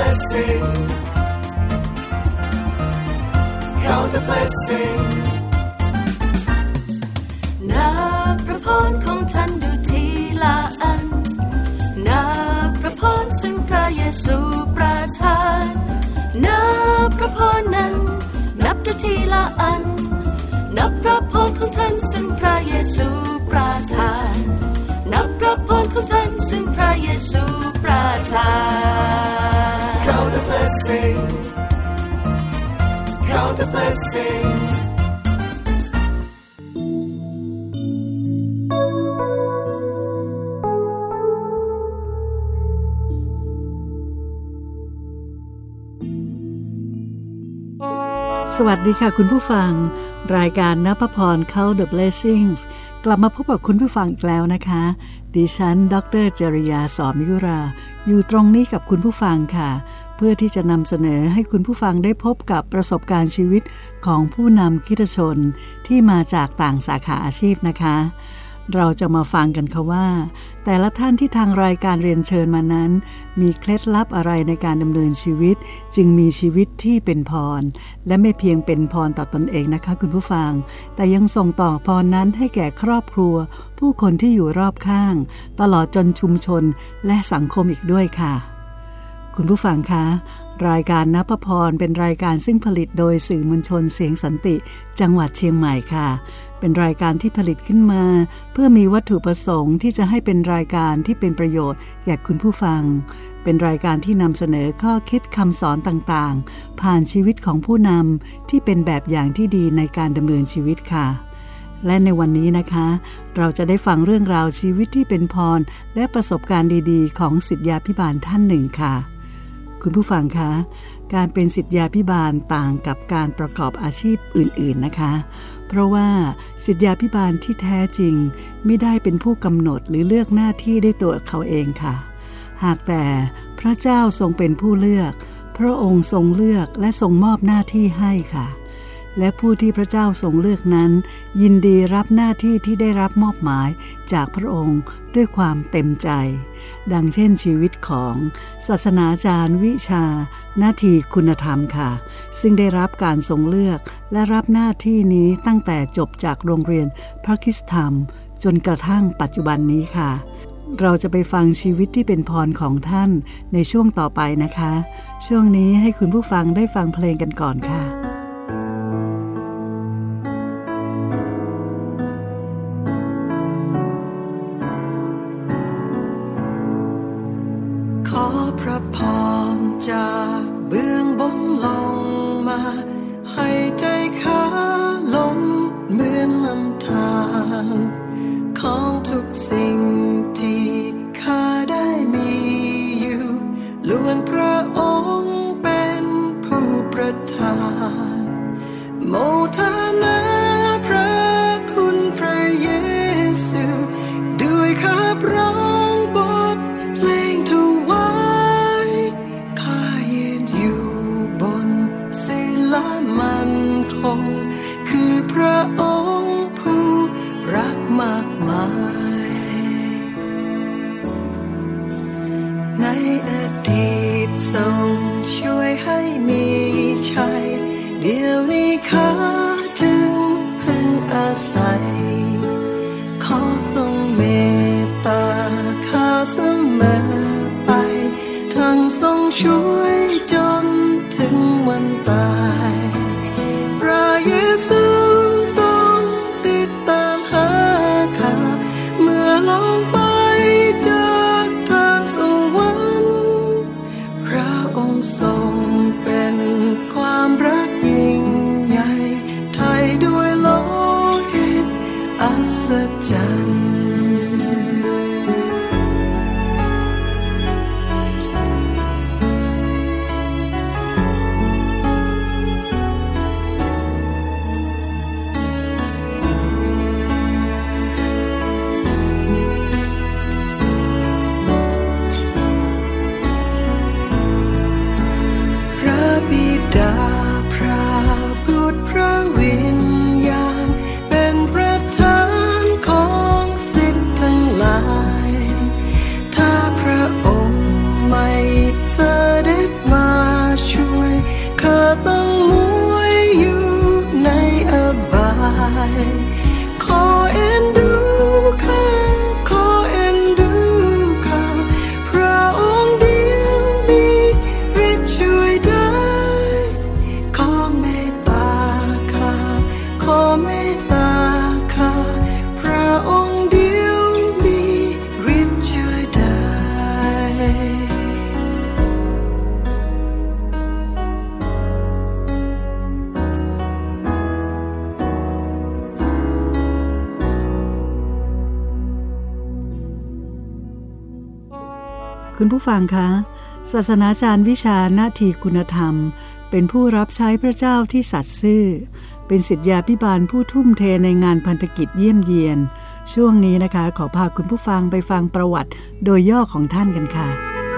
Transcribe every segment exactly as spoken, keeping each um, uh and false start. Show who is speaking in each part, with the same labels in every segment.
Speaker 1: blessing Count the blessing นับพระพรของท่านดูทีละอันนับพระพรซึ่งพระเยซูประทานนับพระพรนั้นนับดูทีละอันนับพระพรของท่านซึ่งพระเยซูประทานนับพระพรของท่านซึ่งพระเยซูประทาน Count the blessing Count the blessing
Speaker 2: สวัสดีค่ะคุณผู้ฟังรายการณภพร Count the Blessings กลับมาพบกับคุณผู้ฟังอีกแล้วนะคะดิฉันดร.จริยาสอนมิยุราอยู่ตรงนี้กับคุณผู้ฟังค่ะเพื่อที่จะนำเสนอให้คุณผู้ฟังได้พบกับประสบการณ์ชีวิตของผู้นำคริสตชนที่มาจากต่างสาขาอาชีพนะคะเราจะมาฟังกันค่ะว่าแต่ละท่านที่ทางรายการเรียนเชิญมานั้นมีเคล็ดลับอะไรในการดำเนินชีวิตจึงมีชีวิตที่เป็นพรและไม่เพียงเป็นพรต่อตนเองนะคะคุณผู้ฟังแต่ยังส่งต่อพรนั้นให้แก่ครอบครัวผู้คนที่อยู่รอบข้างตลอดจนชุมชนและสังคมอีกด้วยค่ะคุณผู้ฟังคะรายการณภพรเป็นรายการซึ่งผลิตโดยสื่อมวลชนเสียงสันติจังหวัดเชียงใหม่ค่ะเป็นรายการที่ผลิตขึ้นมาเพื่อมีวัตถุประสงค์ที่จะให้เป็นรายการที่เป็นประโยชน์แก่คุณผู้ฟังเป็นรายการที่นำเสนอข้อคิดคำสอนต่างๆผ่านชีวิตของผู้นำที่เป็นแบบอย่างที่ดีในการดำเนินชีวิตค่ะและในวันนี้นะคะเราจะได้ฟังเรื่องราวชีวิตที่เป็นพรและประสบการณ์ดีๆของศิษยาภิบาลท่านหนึ่งค่ะคุณผู้ฟังคะการเป็นศิษยาภิบาลต่างกับการประกอบอาชีพอื่นๆนะคะเพราะว่าศิษยาภิบาลที่แท้จริงไม่ได้เป็นผู้กำหนดหรือเลือกหน้าที่ด้วยตัวเขาเองค่ะหากแต่พระเจ้าทรงเป็นผู้เลือกพระองค์ทรงเลือกและทรงมอบหน้าที่ให้ค่ะและผู้ที่พระเจ้าทรงเลือกนั้นยินดีรับหน้าที่ที่ได้รับมอบหมายจากพระองค์ด้วยความเต็มใจดังเช่นชีวิตของศาสนาจารย์วิชานาทีคุณธรรมค่ะซึ่งได้รับการทรงเลือกและรับหน้าที่นี้ตั้งแต่จบจากโรงเรียนพระคริสตธรรมจนกระทั่งปัจจุบันนี้ค่ะเราจะไปฟังชีวิตที่เป็นพรของท่านในช่วงต่อไปนะคะช่วงนี้ให้คุณผู้ฟังได้ฟังเพลงกันก่อนค่ะ
Speaker 1: พระพรจากเบื้องบนลงมาให้ใจข้าลมเหมือนลำธารของทุกสิ่งที่ข้าได้มีอยู่ล้วนพระองค์เป็นผู้ประทานโมทนาพระคุณพระเยซูด้วยข้าพร้อมบทเพลงถวายมันคงคือพระองค์ผู้รักมากมายในอดีตทรงช่วยให้มีชัยเดี๋ยวนี้ข้าจึงพึงอาศัยขอทรงเมตตาข้าเสมอไปทั้งทรงช่วยจนถึงวันตายพระเยซูทรงติดตามหาข้าเมื่อลงไปจากทางสวรรค์พระองค์ทรงเป็นความรักยิ่งใหญ่ไถ่ด้วยโลหิตอัศจรรย์
Speaker 2: คุณผู้ฟังคะศาสนาจารย์วิชานาทีคุณธรรมเป็นผู้รับใช้พระเจ้าที่สัตย์ซื่อเป็นศิษยาภิบาลผู้ทุ่มเทในงานพันธกิจเยี่ยมเยียนช่วงนี้นะคะขอพาคุณผู้ฟังไปฟังประวัติโดยย่อของท่านกันค่ะ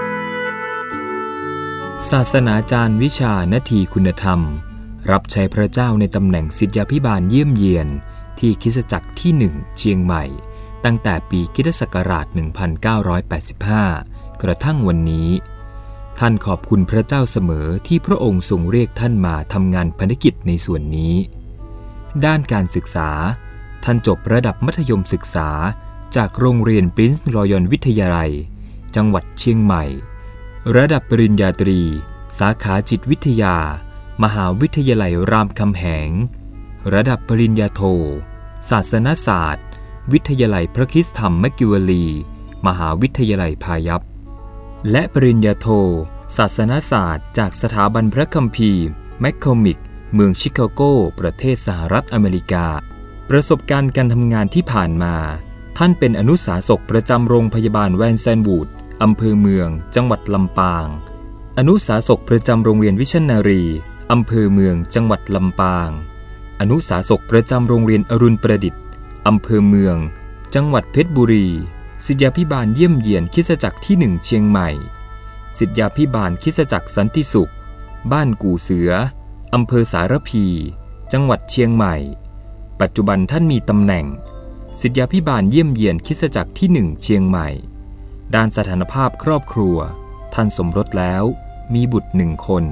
Speaker 3: ศาสนาจารย์วิชานาทีคุณธรรมรับใช้พระเจ้าในตำแหน่งศิษยาภิบาลเยี่ยมเยียนที่คริสตจักรที่หนึ่งเชียงใหม่ตั้งแต่ปีคริสตศักราชหนึ่งพันเก้าร้อยแปดสิบห้ากระทั่งวันนี้ท่านขอบคุณพระเจ้าเสมอที่พระองค์ทรงเรียกท่านมาทำงานพันธกิจในส่วนนี้ด้านการศึกษาท่านจบระดับมัธยมศึกษาจากโรงเรียนปรินซ์รอยัลวิทยาลัยจังหวัดเชียงใหม่ระดับปริญญาตรีสาขาจิตวิทยามหาวิทยาลัยรามคำแหงระดับปริญญาโทศาสนศาสตร์วิทยาลัยพระคริสตธรรมแมคกิวลีมหาวิทยาลัยพายัพและปริญญาโทศาสนศาสตร์จากสถาบันพระคัมภีร์แมคคอมิกเมืองชิคาโกประเทศสหรัฐอเมริกาประสบการณ์การทำงานที่ผ่านมาท่านเป็นอนุสาสกประจำโรงพยาบาลแวนแซนวูดอำเภอเมืองจังหวัดลำปางอนุสาสกประจำโรงเรียนวิชันนารีอำเภอเมืองจังหวัดลำปางอนุสาสกประจำโรงเรียนอรุณประดิษฐ์อำเภอเมืองจังหวัดเพชรบุรีศิษยาภิบาลเยี่ยมเยียนคริสตจักรที่หนึ่งเชียงใหม่ศิษยาภิบาลคริสตจักรสันติสุขบ้านกู่เสืออำเภอสารพีจังหวัดเชียงใหม่ปัจจุบันท่านมีตำแหน่งศิษยาภิบาลเยี่ยมเยียนคริสตจักรที่หนึ่งเชียงใหม่ด้านสถานภาพครอบครัวท่านสมรสแล้วมีบุตรหนึ่งคน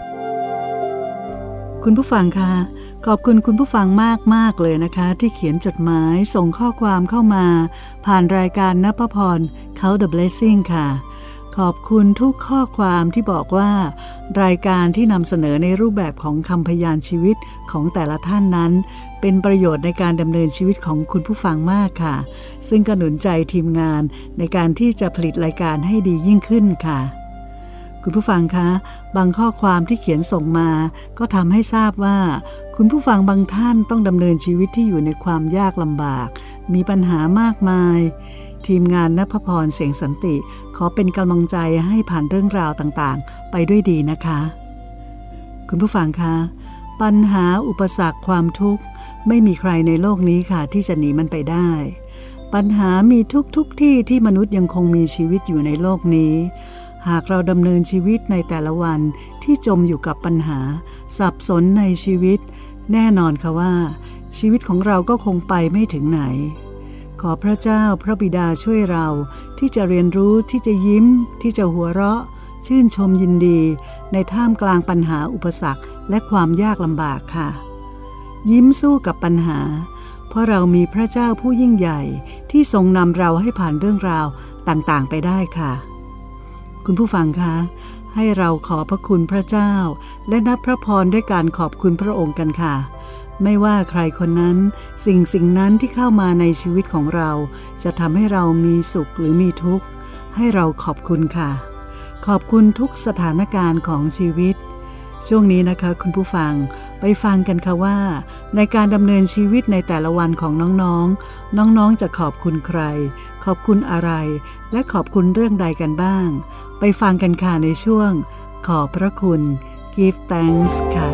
Speaker 2: คุณผู้ฟังคะขอบคุณคุณผู้ฟังมากมากเลยนะคะที่เขียนจดหมายส่งข้อความเข้ามาผ่านรายการณภพร Count the Blessing ค่ะขอบคุณทุกข้อความที่บอกว่ารายการที่นำเสนอในรูปแบบของคำพยานชีวิตของแต่ละท่านนั้นเป็นประโยชน์ในการดำเนินชีวิตของคุณผู้ฟังมากค่ะซึ่งก็หนุนใจทีมงานในการที่จะผลิตรายการให้ดียิ่งขึ้นค่ะคุณผู้ฟังคะบางข้อความที่เขียนส่งมาก็ทำให้ทราบว่าคุณผู้ฟังบางท่านต้องดำเนินชีวิตที่อยู่ในความยากลำบากมีปัญหามากมายทีมงานณภพรเสียงสันติขอเป็นกำลังใจให้ผ่านเรื่องราวต่างๆไปด้วยดีนะคะคุณผู้ฟังคะปัญหาอุปสรรคความทุกข์ไม่มีใครในโลกนี้ค่ะที่จะหนีมันไปได้ปัญหามีทุกทุกที่ที่มนุษย์ยังคงมีชีวิตอยู่ในโลกนี้หากเราดำเนินชีวิตในแต่ละวันที่จมอยู่กับปัญหาสับสนในชีวิตแน่นอนค่ะว่าชีวิตของเราก็คงไปไม่ถึงไหนขอพระเจ้าพระบิดาช่วยเราที่จะเรียนรู้ที่จะยิ้มที่จะหัวเราะชื่นชมยินดีในท่ามกลางปัญหาอุปสรรคและความยากลำบากค่ะยิ้มสู้กับปัญหาเพราะเรามีพระเจ้าผู้ยิ่งใหญ่ที่ทรงนำเราให้ผ่านเรื่องราวต่างๆไปได้ค่ะคุณผู้ฟังคะให้เราขอพระคุณพระเจ้าและนับพระพรด้วยการขอบคุณพระองค์กันค่ะไม่ว่าใครคนนั้นสิ่งสิ่งนั้นที่เข้ามาในชีวิตของเราจะทำให้เรามีสุขหรือมีทุกข์ให้เราขอบคุณค่ะขอบคุณทุกสถานการณ์ของชีวิตช่วงนี้นะคะคุณผู้ฟังไปฟังกันค่ะว่าในการดำเนินชีวิตในแต่ละวันของน้องๆน้องๆจะขอบคุณใครขอบคุณอะไรและขอบคุณเรื่องใดกันบ้างไปฟังกันค่ะในช่วงขอบพระคุณ Give Thanks ค่ะ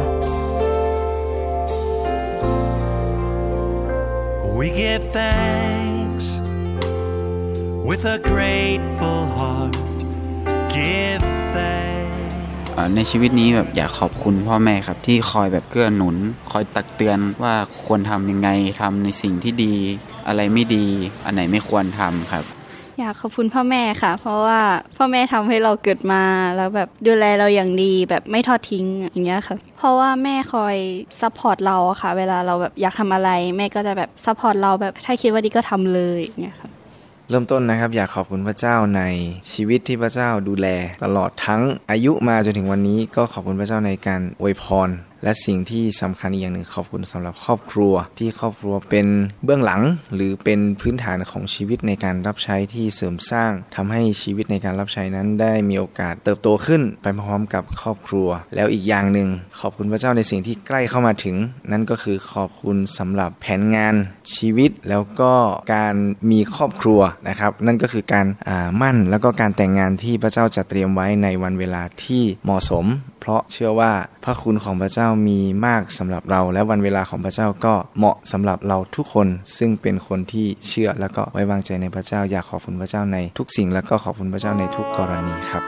Speaker 4: We give thanks with a grateful heart give thanks
Speaker 5: ในชีวิตนี้แบบอยากขอบคุณพ่อแม่ครับที่คอยแบบเกื้อหนุนคอยตักเตือนว่าควรทำยังไงทำในสิ่งที่ดีอะไรไม่ดีอันไหนไม่ควรทำครับ
Speaker 6: อยากขอบคุณพ่อแม่ค่ะเพราะว่าพ่อแม่ทำให้เราเกิดมาแล้วแบบดูแลเราอย่างดีแบบไม่ทอดทิ้งอย่างเงี้ยค่ะเพราะว่าแม่คอยซัพพอร์ตเราค่ะเวลาเราแบบอยากทำอะไรแม่ก็จะแบบซัพพอร์ตเราแบบถ้าคิดว่าดีก็ทำเลยอย่างเงี้ยค่ะ
Speaker 7: เริ่มต้นนะครับอยากขอบคุณพระเจ้าในชีวิตที่พระเจ้าดูแลตลอดทั้งอายุมาจนถึงวันนี้ก็ขอบคุณพระเจ้าในการอวยพรและสิ่งที่สำคัญอีกอย่างหนึ่งขอบคุณสำหรับครอบครัวที่ครอบครัวเป็นเบื้องหลังหรือเป็นพื้นฐานของชีวิตในการรับใช้ที่เสริมสร้างทำให้ชีวิตในการรับใช้นั้นได้มีโอกาสเติบโตขึ้นไปพร้อมกับครอบครัวแล้วอีกอย่างหนึ่งขอบคุณพระเจ้าในสิ่งที่ใกล้เข้ามาถึงนั่นก็คือขอบคุณสำหรับแผนงานชีวิตแล้วก็การมีครอบครัวนะครับนั่นก็คือการอ่ามั่นแล้วก็การแต่งงานที่พระเจ้าจัดเตรียมไว้ในวันเวลาที่เหมาะสมเพราะเชื่อว่าพระคุณของพระเจ้ามีมากสำหรับเราและวันเวลาของพระเจ้าก็เหมาะสำหรับเราทุกคนซึ่งเป็นคนที่เชื่อแล้วก็ไว้วางใจในพระเจ้าอยากขอบคุณพระเจ้าในทุกสิ่งแล้วก็ขอบคุณพระเจ้าในทุกกรณีครับ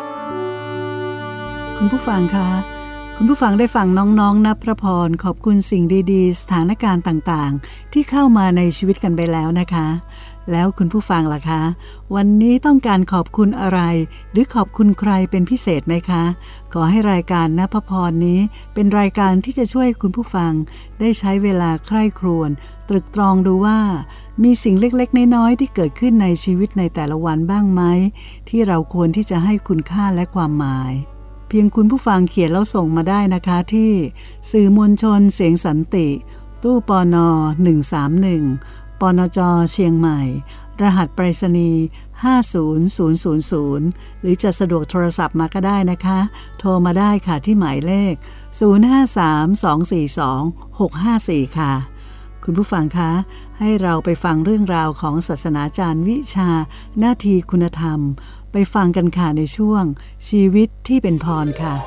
Speaker 2: คุณผู้ฟังคะคุณผู้ฟังได้ฟังน้องๆ ณ พระพรขอบคุณสิ่งดีๆสถานการณ์ต่างๆที่เข้ามาในชีวิตกันไปแล้วนะคะแล้วคุณผู้ฟังล่ะคะวันนี้ต้องการขอบคุณอะไรหรือขอบคุณใครเป็นพิเศษไหมคะขอให้รายการณ พระพรนี้เป็นรายการที่จะช่วยคุณผู้ฟังได้ใช้เวลาใคร่ครวญตรึกตรองดูว่ามีสิ่งเล็กๆน้อยๆที่เกิดขึ้นในชีวิตในแต่ละวันบ้างไหมที่เราควรที่จะให้คุณค่าและความหมายเพียงคุณผู้ฟังเขียนแล้วส่งมาได้นะคะที่สื่อมวลชนเสียงสันติตู้ปนหนึ่งสามหนึ่งปนจเชียงใหม่รหัสไปรษณีย์ห้าศูนย์ศูนย์ศูนย์ศูนย์หรือจะสะดวกโทรศัพท์มาก็ได้นะคะโทรมาได้ค่ะที่หมายเลขศูนย์ ห้า สาม สอง สี่ สอง หก ห้า สี่ค่ะคุณผู้ฟังคะให้เราไปฟังเรื่องราวของศาสนาจารย์วิชาหน้าที่คุณธรรมไปฟังกันค่ะในช่วงชีวิตที่เป็นพรค่ะ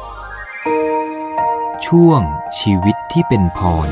Speaker 3: ช่วงชีวิตที่เป็นพร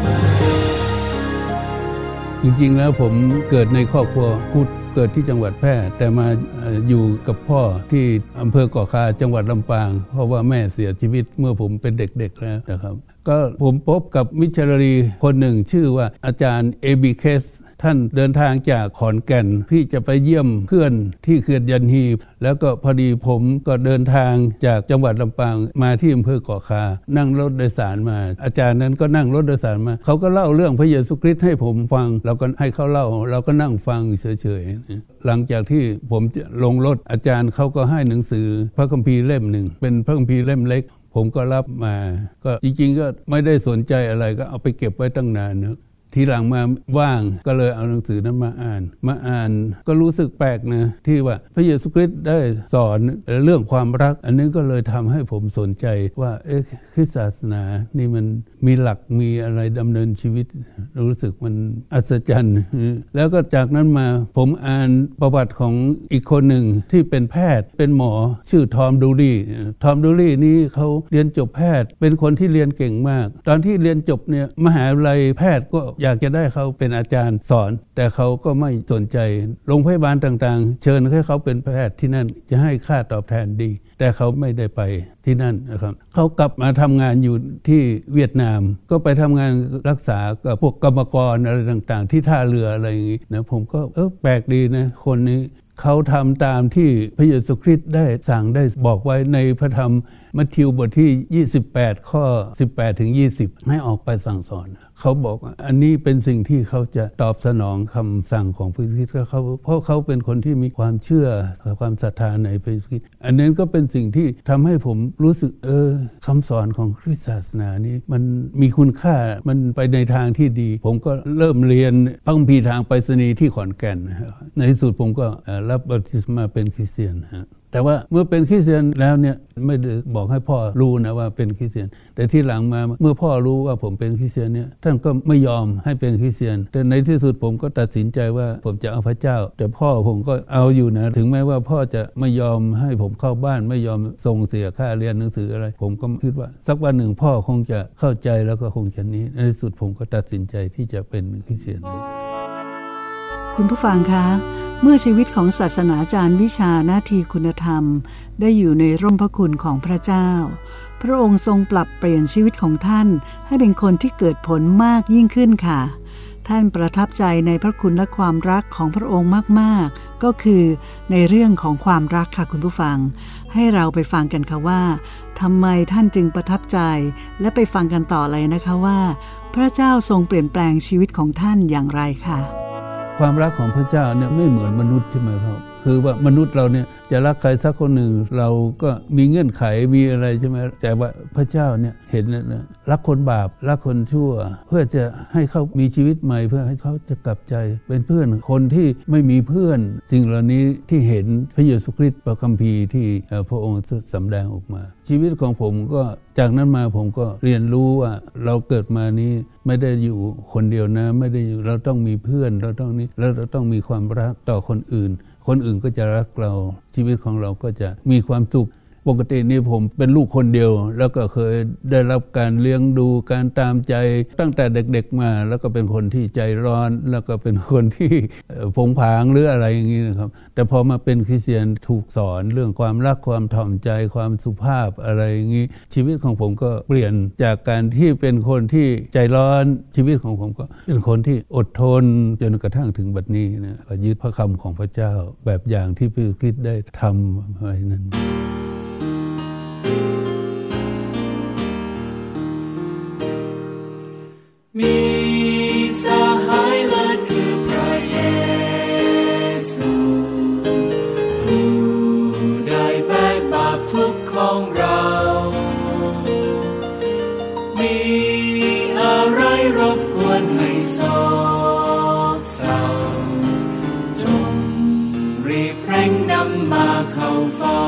Speaker 8: จริงๆแล้วผมเกิดในครอบครัวพุทธเกิดที่จังหวัดแพร่แต่มาอยู่กับพ่อที่อำเภอก่อคาจังหวัดลำปางเพราะว่าแม่เสียชีวิตเมื่อผมเป็นเด็กๆแล้วนะครับก็ผมพบกับมิชชันนารีคนหนึ่งชื่อว่าอาจารย์เอบิเคสท่านเดินทางจากขอนแก่นที่จะไปเยี่ยมเพื่อนที่เขื่อนยันฮีแล้วก็พอดีผมก็เดินทางจากจังหวัดลำปางมาที่อำเภอก่อคานั่งรถโดยสารมาอาจารย์นั้นก็นั่งรถโดยสารมาเขาก็เล่าเรื่องพระเยซูคริสต์ให้ผมฟังเราก็ให้เขาเล่าเราก็นั่งฟังเฉยๆหลังจากที่ผมลงรถอาจารย์เขาก็ให้หนังสือพระคัมภีร์เล่มหนึ่งเป็นพระคัมภีร์เล่มเล็กผมก็รับมาก็จริงๆก็ไม่ได้สนใจอะไรก็เอาไปเก็บไว้ตั้งนานนะทีหลังมาว่างก็เลยเอาหนังสือนั้นมาอ่านมาอ่านก็รู้สึกแปลกนะที่ว่าพระเยซูคริสต์ได้สอนเรื่องความรักอันนี้ก็เลยทำให้ผมสนใจว่าเอ๊ะคริสตศาสนานี่มันมีหลักมีอะไรดำเนินชีวิตรู้สึกมันอัศจรรย์แล้วก็จากนั้นมาผมอ่านประวัติของอีกคนหนึ่งที่เป็นแพทย์เป็นหมอชื่อทอมดูลี่ทอมดูลี่นี้เขาเรียนจบแพทย์เป็นคนที่เรียนเก่งมากตอนที่เรียนจบเนี่ยมหาวิทยาลัยแพทย์ก็อยากจะได้เขาเป็นอาจารย์สอนแต่เขาก็ไม่สนใจโรงพยาบาลต่างๆเชิญให้เขาเป็นแพทย์ที่นั่นจะให้ค่าตอบแทนดีแต่เขาไม่ได้ไปที่นั่นนะครับเขากลับมาทำงานอยู่ที่เวียดนามก็ไปทำงานรักษากับพวกกรรมกรอะไรต่างๆที่ท่าเรืออะไรอย่างนี้นะผมก็เออแปลกดีนะคนนี้เขาทำตามที่พระเยซูคริสต์ได้สั่งได้บอกไว้ในพระธรรมมัทธิวบทที่ยี่สิบแปดข้อสิบแปดถึงยี่สิบให้ออกไปสั่งสอนเขาบอกอันนี้เป็นสิ่งที่เขาจะตอบสนองคำสั่งของพระเยซูคริสต์เขาเพราะเขาเป็นคนที่มีความเชื่อความศรัทธาในพระเยซูคริสต์อันนั้นก็เป็นสิ่งที่ทำให้ผมรู้สึกเออคำสอนของคริสตศาสนานี้มันมีคุณค่ามันไปในทางที่ดีผมก็เริ่มเรียนพระคัมภีร์ทางไปรษณีย์ที่ขอนแก่นในที่สุดผมก็รับบัพติศมาเป็นคริสเตียนฮะแต่ว่าเมื่อเป็นคริสเตียนแล้วเนี่ยไม่ได้บอกให้พ่อรู้นะว่าเป็นคริสเตียนแต่ที่หลังมาเมื่อพ่อรู้ว่าผมเป็นคริสเตียนเนี่ยท่านก็ไม่ยอมให้เป็นคริสเตียนแต่ในที่สุดผมก็ตัดสินใจว่าผมจะเอาพระเจ้าแต่พ่อผมก็เอาอยู่นะถึงแม้ว่าพ่อจะไม่ยอมให้ผมเข้าบ้านไม่ยอมส่งเสียค่าเรียนหนังสืออะไรผมก็คิดว่าสักวันหนึ่งพ่อคงจะเข้าใจแล้วก็คงจะนี้ในที่สุดผมก็ตัดสินใจที่จะเป็นคริสเตียน
Speaker 2: คุณผู้ฟังคะเมื่อชีวิตของศาสนาจารย์วิชาหน้าที่คุณธรรมได้อยู่ในร่มพระคุณของพระเจ้าพระองค์ทรงปรับเปลี่ยนชีวิตของท่านให้เป็นคนที่เกิดผลมากยิ่งขึ้นค่ะท่านประทับใจในพระคุณและความรักของพระองค์มากๆก็คือในเรื่องของความรักค่ะคุณผู้ฟังให้เราไปฟังกันค่ะว่าทำไมท่านจึงประทับใจและไปฟังกันต่อเลยนะคะว่าพระเจ้าทรงเปลี่ยนแปลงชีวิตของท่านอย่างไรค่ะ
Speaker 8: ความรักของพระเจ้าเนี่ยไม่เหมือนมนุษย์ใช่ไหมครับคือว่ามนุษย์เราเนี่ยจะรักใครสักคนหนึ่งเราก็มีเงื่อนไขมีอะไรใช่ไหมแต่ว่าพระเจ้าเนี่ยเห็นนะรักคนบาปรักคนชั่วเพื่อจะให้เขามีชีวิตใหม่เพื่อให้เขาจะกลับใจเป็นเพื่อนคนที่ไม่มีเพื่อนสิ่งเหล่านี้ที่เห็นพระเยซูคริสต์พระคัมภีร์ที่พระองค์สำแดงออกมาชีวิตของผมก็จากนั้นมาผมก็เรียนรู้ว่าเราเกิดมานี้ไม่ได้อยู่คนเดียวนะไม่ได้อยู่เราต้องมีเพื่อนเราต้องนี้แล้วเราต้องมีความรักต่อคนอื่นคนอื่นก็จะรักเราชีวิตของเราก็จะมีความสุขปกตินี่ผมเป็นลูกคนเดียวแล้วก็เคยได้รับการเลี้ยงดูการตามใจตั้งแต่เด็กๆมาแล้วก็เป็นคนที่ใจร้อนแล้วก็เป็นคนที่ผงผางหรืออะไรอย่างนี้นะครับแต่พอมาเป็นคริสเตียนถูกสอนเรื่องความรักความถ่อมใจความสุภาพอะไรอย่างนี้ชีวิตของผมก็เปลี่ยนจากการที่เป็นคนที่ใจร้อนชีวิตของผมก็เป็นคนที่อดทนจนกระทั่งถึงบัดนี้นะก็ยึดพระคำของพระเจ้าแบบอย่างที่พระคริสต์ได้ทำไว้นั้น
Speaker 9: มีสหายเลิศคือพระเยซูผู้ได้แบกบาปทุกข์ของเรามีอะไรรบกวนให้โศกเศร้าจงรีบเร่งนำมาเข้าเฝ้า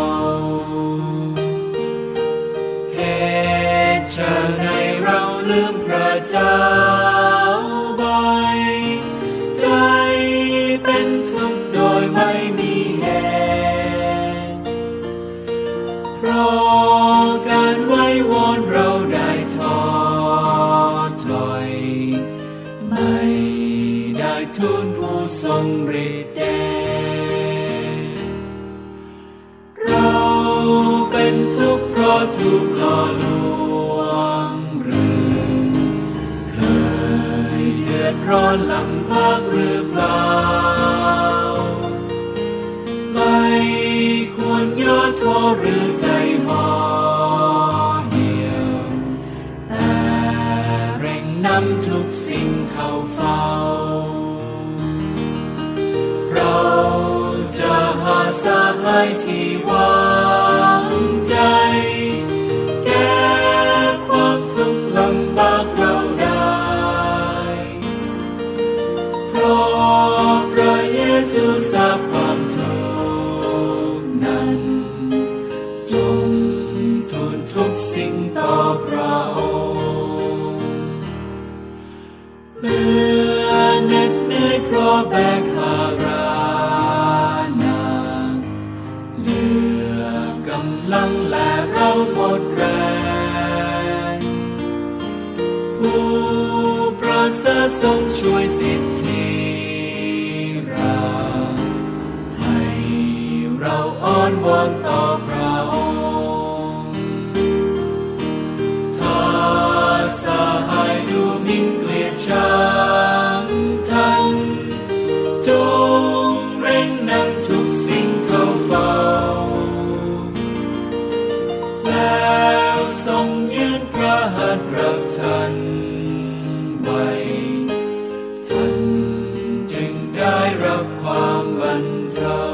Speaker 9: เหตุเชิญให้เราลืมพระเจ้าไปใจเป็นทุกข์โดยไม่มีเหตุเพราะการไว้วอนเราได้ท้อถอยไม่ได้ทูลผู้ทรงฤทธิ์เดชเราเป็นทุกข์เพราะถูกหล่อลวงหรือเคยเดือดร้อนลำบากหรือเปล่าไม่ควรย่อท้อหรือใจห่อเหี่ยวแต่เร่งนำทุกสิ่งเข้าเฝ้าเราจะหาสหายที่วางใจแก้ความทุกข์ลำบากเราได้เพราะพระเยซูทราบความทุกข์นั้นจงทูลทุกสิ่งต่อพระองค์เมื่อเหน็ดเหนื่อยเพราะแบกภาระหนักเหลือกำลังและเราหมดแรงผู้ประเสริฐทรงช่วยสิทธิเราให้เราอ้อนวอนต่อพระองค์ถ้าสหายดูหมิ่นเกลียดชังท่านจงเร่งนำทุกสิ่งเข้าเฝ้าแล้วทรงยืนพระหัตถ์รับท่านไว้ท่านจึงได้รับความบรรเทา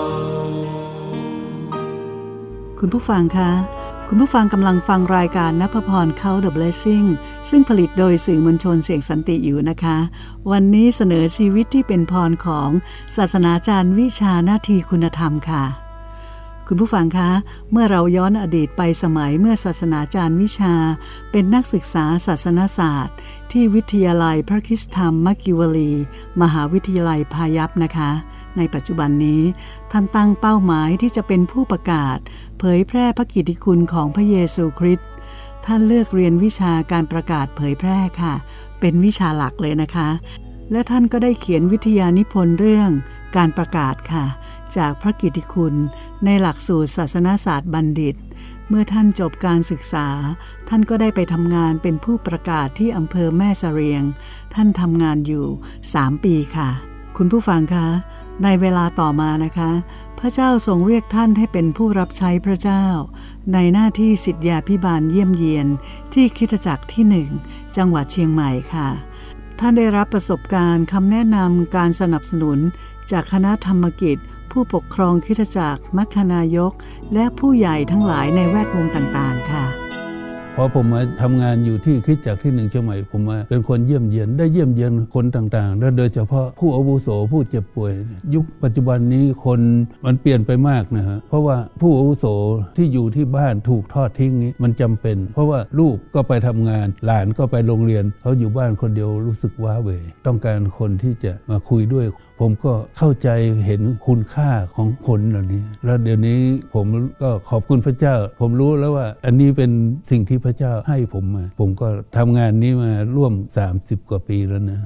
Speaker 2: คุณผู้ฟังคะคุณผู้ฟังกำลังฟังรายการณภพร Count the Blessing ซึ่งผลิตโดยสื่อมวลชนเสียงสันติอยู่นะคะวันนี้เสนอชีวิตที่เป็นพรของศาสนาจารย์วิชานาทีคุณธรรมค่ะคุณผู้ฟังคะเมื่อเราย้อนอดีตไปสมัยเมื่อศาสนาจารย์วิชาเป็นนักศึกษาศาสนศาสตร์ที่วิทยาลัยพระคริสตธรรมมักกิวลีมหาวิทยาลัยพายัพนะคะในปัจจุบันนี้ท่านตั้งเป้าหมายที่จะเป็นผู้ประกาศเผยแพร่พระกิตติคุณของพระเยซูคริสต์ท่านเลือกเรียนวิชาการประกาศเผยแพร่ค่ะเป็นวิชาหลักเลยนะคะและท่านก็ได้เขียนวิทยานิพนธ์เรื่องการประกาศค่ะจากพระกิตติคุณในหลักสูตรศาสนศาสตร์บัณฑิตเมื่อท่านจบการศึกษาท่านก็ได้ไปทำงานเป็นผู้ประกาศที่อำเภอแม่เสรียงท่านทำงานอยู่สามปีค่ะคุณผู้ฟังคะในเวลาต่อมานะคะพระเจ้าทรงเรียกท่านให้เป็นผู้รับใช้พระเจ้าในหน้าที่ศิษยาภิบาลเยี่ยมเยียนที่คริสตจักรที่หนึ่งจังหวัดเชียงใหม่ค่ะท่านได้รับประสบการณ์คำแนะนำการสนับสนุนจากคณะธรรมกิจผผู้ปกครองคริสตจักรมัคคณายกและผู้ใหญ่ทั้งหลายในแวดวงต่างๆค่ะ
Speaker 8: พอผมมาทำงานอยู่ที่คริสตจักรที่หนึ่งเชียงใหม่ผมมาเป็นคนเยี่ยมเยียนได้เยี่ยมเยียนคนต่างๆและโดยเฉพาะผู้อาวุโสผู้เจ็บป่วยยุคปัจจุบันนี้คนมันเปลี่ยนไปมากนะฮะเพราะว่าผู้อาวุโสที่อยู่ที่บ้านถูกทอดทิ้งนี้มันจำเป็นเพราะว่าลูกก็ไปทำงานหลานก็ไปโรงเรียนเขาอยู่บ้านคนเดียวรู้สึกว้าเหวต้องการคนที่จะมาคุยด้วยผมก็เข้าใจเห็นคุณค่าของคนเหล่านี้แล้วเดี๋ยวนี้ผมก็ขอบคุณพระเจ้าผมรู้แล้วว่าอันนี้เป็นสิ่งที่พระเจ้าให้ผมมาผมก็ทำงานนี้มาร่วมสามสิบกว่าปีแล้วนะ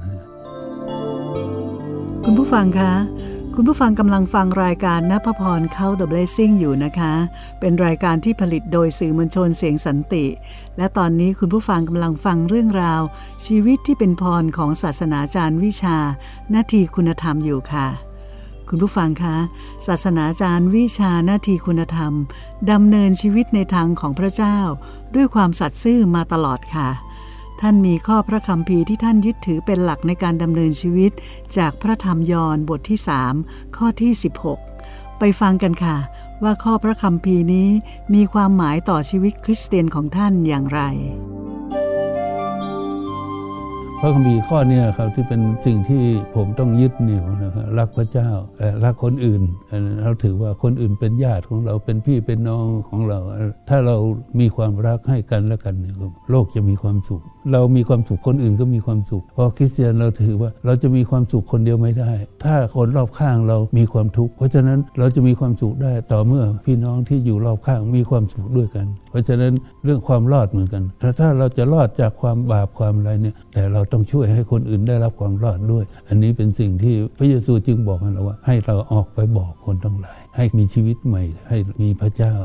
Speaker 2: คุณผู้ฟังคะคุณผู้ฟังกำลังฟังรายการณพพรเข้า The Blessing อยู่นะคะเป็นรายการที่ผลิตโดยสื่อมวลชนเสียงสันติและตอนนี้คุณผู้ฟังกำลังฟังเรื่องราวชีวิตที่เป็นพรของศาสนาจารย์วิชานาทีคุณธรรมอยู่ค่ะคุณผู้ฟังคะศาสนาจารย์วิชานาทีคุณธรรมดำเนินชีวิตในทางของพระเจ้าด้วยความสัตย์ซื่อมาตลอดค่ะท่านมีข้อพระคัมภีร์ที่ท่านยึดถือเป็นหลักในการดำเนินชีวิตจากพระธรรมยอห์นบทที่สามข้อที่สิบหกไปฟังกันค่ะว่าข้อพระคัมภีร์นี้มีความหมายต่อชีวิตคริสเตียนของท่านอย่างไร
Speaker 8: พระคัมภีร์ข้อนี้นะครับที่เป็นสิ่งที่ผมต้องยึดเหนี่ยวนะครับรักพระเจ้าและรักคนอื่นเราถือว่าคนอื่นเป็นญาติของเราเป็นพี่เป็นน้องของเราถ้าเรามีความรักให้กันและกันโลกจะมีความสุขเรามีความสุขคนอื่นก็มีความสุขเพราะคริสเตียนเราถือว่าเราจะมีความสุขคนเดียวไม่ได้ถ้าคนรอบข้างเรามีความทุกข์เพราะฉะนั้นเราจะมีความสุขได้ต่อเมื่อพี่น้องที่อยู่รอบข้างมีความสุขด้วยกันเพราะฉะนั้นเรื่องความรอดเหมือนกันถ้าถ้าเราจะรอดจากความบาปความอะไรเนี่ยแต่เราต้องช่วยให้คนอื่นได้รับความรอดด้วยอันนี้เป็นสิ่งที่พระเยซูจึงบอกกันแล้วว่าให้เราออกไปบอกคนทั้งหลายให้มีชีวิตใหม่ให้มีพระเจ้า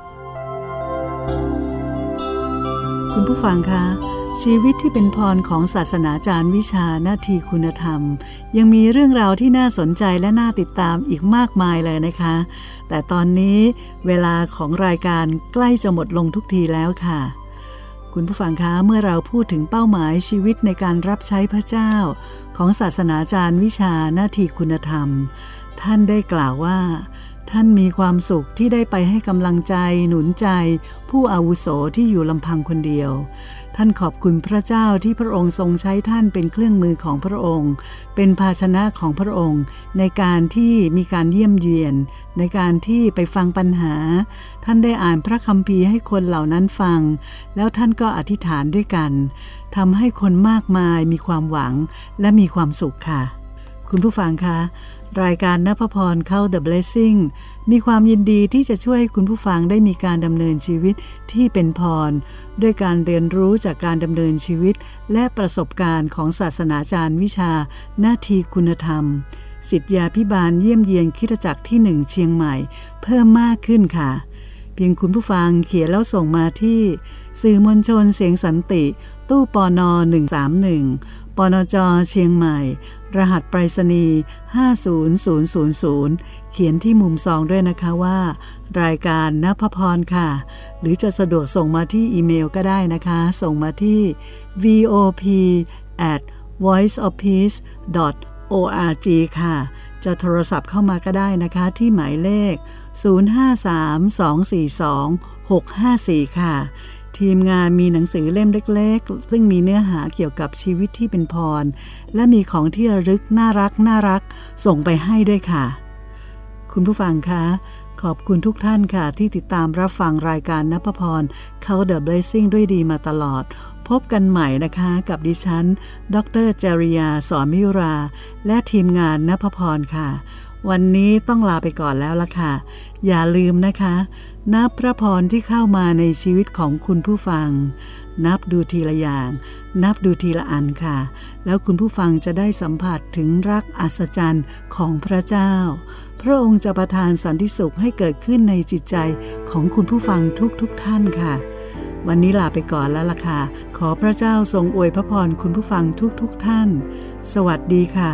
Speaker 2: คุณผู้ฟังคะชีวิตที่เป็นพรของศาสนาจารย์วิชานาทีคุณธรรมยังมีเรื่องราวที่น่าสนใจและน่าติดตามอีกมากมายเลยนะคะแต่ตอนนี้เวลาของรายการใกล้จะหมดลงทุกทีแล้วค่ะคุณผู้ฟังคะเมื่อเราพูดถึงเป้าหมายชีวิตในการรับใช้พระเจ้าของศาสนาจารย์วิชานาทีคุณธรรมท่านได้กล่าวว่าท่านมีความสุขที่ได้ไปให้กำลังใจหนุนใจผู้อาวุโสที่อยู่ลำพังคนเดียวท่านขอบคุณพระเจ้าที่พระองค์ทรงใช้ท่านเป็นเครื่องมือของพระองค์เป็นภาชนะของพระองค์ในการที่มีการเยี่ยมเยียนในการที่ไปฟังปัญหาท่านได้อ่านพระคัมภีร์ให้คนเหล่านั้นฟังแล้วท่านก็อธิษฐานด้วยกันทำให้คนมากมายมีความหวังและมีความสุขค่ะคุณผู้ฟังคะรายการณพพรเข้า The Blessing มีความยินดีที่จะช่วยคุณผู้ฟังได้มีการดำเนินชีวิตที่เป็นพรด้วยการเรียนรู้จากการดำเนินชีวิตและประสบการณ์ของศาสนาจารย์วิชานาทีคุณธรรมศิษยาภิบาลเยี่ยมเยียนคริสตจักรที่หนึ่งเชียงใหม่เพิ่มมากขึ้นค่ะเพียงคุณผู้ฟังเขียนแล้วส่งมาที่สื่อมวลชนเสียงสันติตู้ปนหนึ่งสามหนึ่งปนจเชียงใหม่รหัสไปรษณีย์ห้าศูนย์ศูนย์ศูนย์ศูนย์เขียนที่มุมซองด้วยนะคะว่ารายการณพพรค่ะหรือจะสะดวกส่งมาที่อีเมลก็ได้นะคะส่งมาที่ วี โอ พี แอท วอยซ์ ออฟ พีซ ดอท โอ อาร์ จี ค่ะจะโทรศัพท์เข้ามาก็ได้นะคะที่หมายเลขศูนย์ ห้า สาม สอง สี่ สอง หก ห้า สี่ค่ะทีมงานมีหนังสือเล่มเล็กๆซึ่งมีเนื้อหาเกี่ยวกับชีวิตที่เป็นพรและมีของที่ระลึกน่ารักน่ารักส่งไปให้ด้วยค่ะคุณผู้ฟังคะขอบคุณทุกท่านค่ะที่ติดตามรับฟังรายการณพพรเข้า The Blessing ด้วยดีมาตลอดพบกันใหม่นะคะกับดิฉันดร.จริยาสอนมิยุราและทีมงานณพพรค่ะวันนี้ต้องลาไปก่อนแล้วล่ะค่ะอย่าลืมนะคะนับพระพรที่เข้ามาในชีวิตของคุณผู้ฟังนับดูทีละอย่างนับดูทีละอันค่ะแล้วคุณผู้ฟังจะได้สัมผัสถึงรักอัศจรรย์ของพระเจ้าพระองค์จะประทานสันติสุขให้เกิดขึ้นในจิตใจของคุณผู้ฟังทุกๆท่านค่ะวันนี้ลาไปก่อนแล้วล่ะค่ะขอพระเจ้าทรงอวยพระพรคุณผู้ฟังทุกๆท่านสวัสดีค่ะ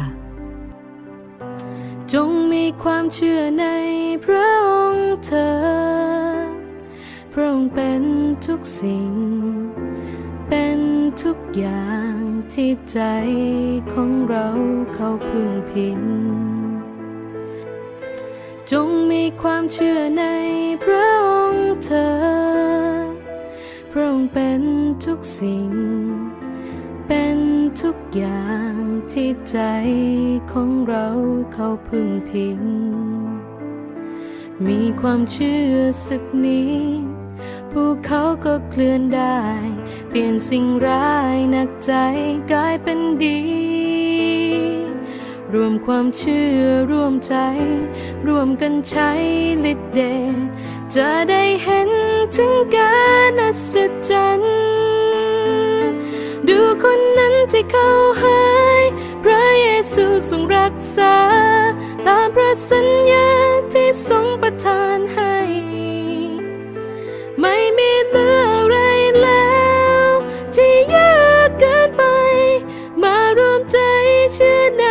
Speaker 10: จงมีความเชื่อในพระองค์เถิดพระองค์เป็นทุกสิ่งเป็นทุกอย่างที่ใจของเราเข้าพึ่งพิงจความเชื่อในพระองค์เถิดพระองค์เป็นทุกสิ่งเป็นทุกอย่างที่ใจของเราเขาพึ่งพิงมีความเชื่อสักนิดภูเขาก็เคลื่อนได้เปลี่ยนสิ่งร้ายหนักใจกลายเป็นดีรวมความเชื่อร่วมใจร่วมกันใช้ฤทธิ์เดชจะได้เห็นถึงการอัศจรรย์ดูคนนั้นที่เขาหายพระเยซูทรงรักษาตามพระสัญญาที่ทรงประทานให้ไม่มีเหลืออะไรแล้วที่ยากเกินไปมารวมใจเชื่อใน